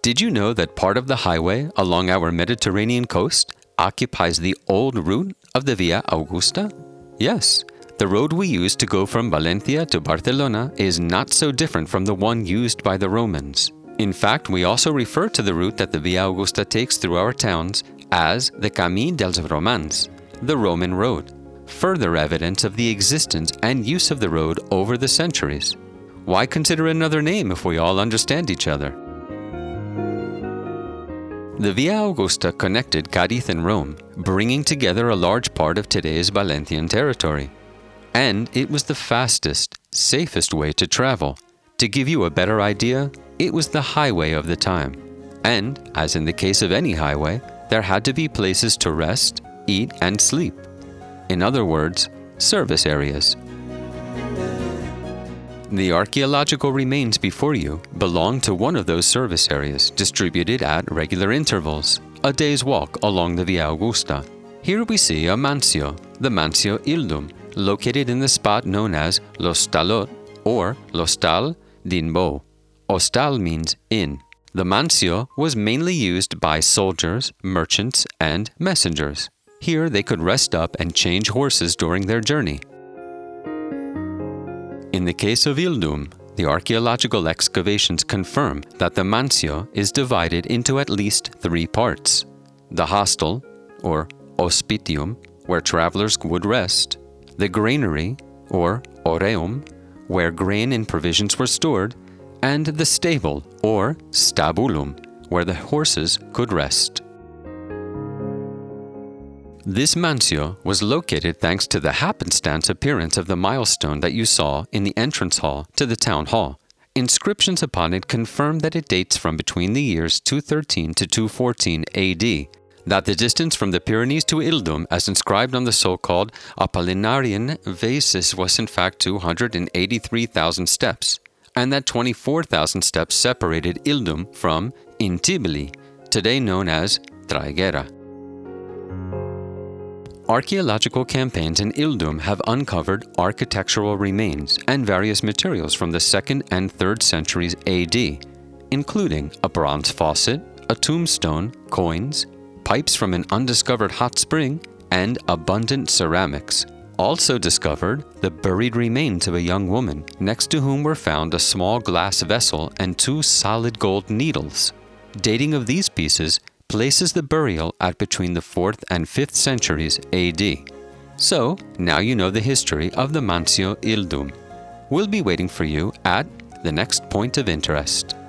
Did you know that part of the highway along our Mediterranean coast occupies the old route of the Via Augusta? Yes, the road we use to go from Valencia to Barcelona is not so different from the one used by the Romans. In fact, we also refer to the route that the Via Augusta takes through our towns as the Camí dels Romans, the Roman road, further evidence of the existence and use of the road over the centuries. Why consider another name if we all understand each other? The Via Augusta connected Cadiz and Rome, bringing together a large part of today's Valencian territory. And it was the fastest, safest way to travel. To give you a better idea, it was the highway of the time. And, as in the case of any highway, there had to be places to rest, eat, and sleep. In other words, service areas. The archaeological remains before you belong to one of those service areas, distributed at regular intervals, a day's walk along the Via Augusta. Here we see a mansio, the Mansio Ildum, located in the spot known as l'Hostalot or l'Hostal din Bou. Hostal means inn. The mansio was mainly used by soldiers, merchants, and messengers. Here they could rest up and change horses during their journey. In the case of Ildum, the archaeological excavations confirm that the mansio is divided into at least 3 parts. The hostel, or hospitium, where travelers would rest, the granary, or oreum, where grain and provisions were stored, and the stable, or stabulum, where the horses could rest. This mansio was located thanks to the happenstance appearance of the milestone that you saw in the entrance hall to the town hall. Inscriptions upon it confirm that it dates from between the years 213 to 214 AD, that the distance from the Pyrenees to Ildum, as inscribed on the so-called Apollinarian vases, was in fact 283,000 steps, and that 24,000 steps separated Ildum from Intibili, today known as Traiguera. Archaeological campaigns in Ildum have uncovered architectural remains and various materials from the 2nd and 3rd centuries AD, including a bronze faucet, a tombstone, coins, pipes from an undiscovered hot spring, and abundant ceramics. Also discovered the buried remains of a young woman, next to whom were found a small glass vessel and 2 solid gold needles. Dating of these pieces places the burial at between the 4th and 5th centuries AD. So, now you know the history of the Mansio Ildum. We'll be waiting for you at the next point of interest.